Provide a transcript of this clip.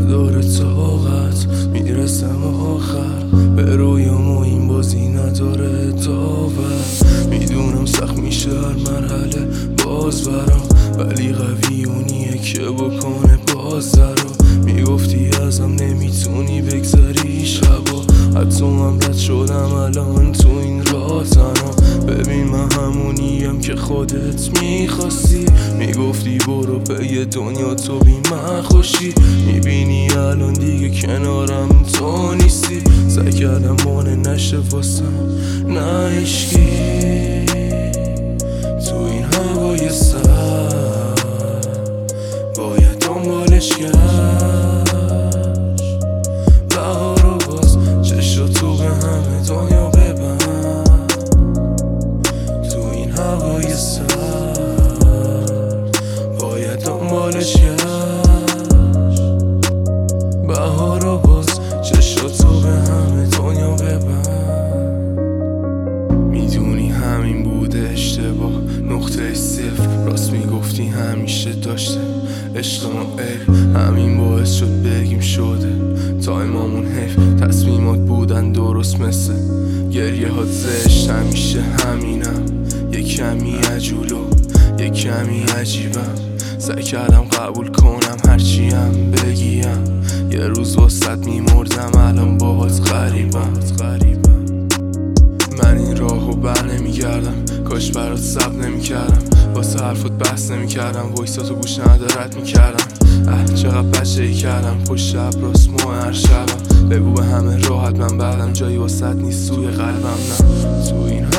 داره طاقت میرسم آخر به رویام و این بازی نداره داور. میدونم سخت میشه هر مرحله باز برام، ولی قوی اونیه که بکنه باز درا. میگفتی ازم نمیتونی بگذری شبا، حتی من رد شدم الان تو این راه تنها. ببین من همونیم که خودت میخواستی، میگفتی برو به دنیا تو بی من خوشی. میبینی الان دیگه کنارم تو نیستی، سعی کردم مانع نشه واسم نه عشقی. تو این هوای سر باید دنبالش گشت، بهار و باز چشاتو به همه دنیا ببند. تو این هوای سر باید دنبالش گشت، بهار و باز چشاتو به همه دنیا ببند. میدونی همین بوده اشتباه نقطه صفر، راست میگفتی همیشه داشته عشق ما عیب، همین باعث شد بگیم شده تایمامون حیف. تصمیمات بودن درست مثل گریه ها زشت، همیشه همینم یه کمی عجولو یه کمی عجیبم. سعی کردم قبول کنم هرچیم بگیم، یه روز واسط میمردم الان باهات غریبم. من این راهو بر نمیگردم، کاش برات صبر نمیکردم، واسه حرفات بحث نمیکردم، وایساتو گوش ندارت میکردم. چقدر بچه‌ای کردم پشت شب راست هر شبم. بگو به همه راحت من بعدم جایی واسط نیست توی قلبم نه. تو این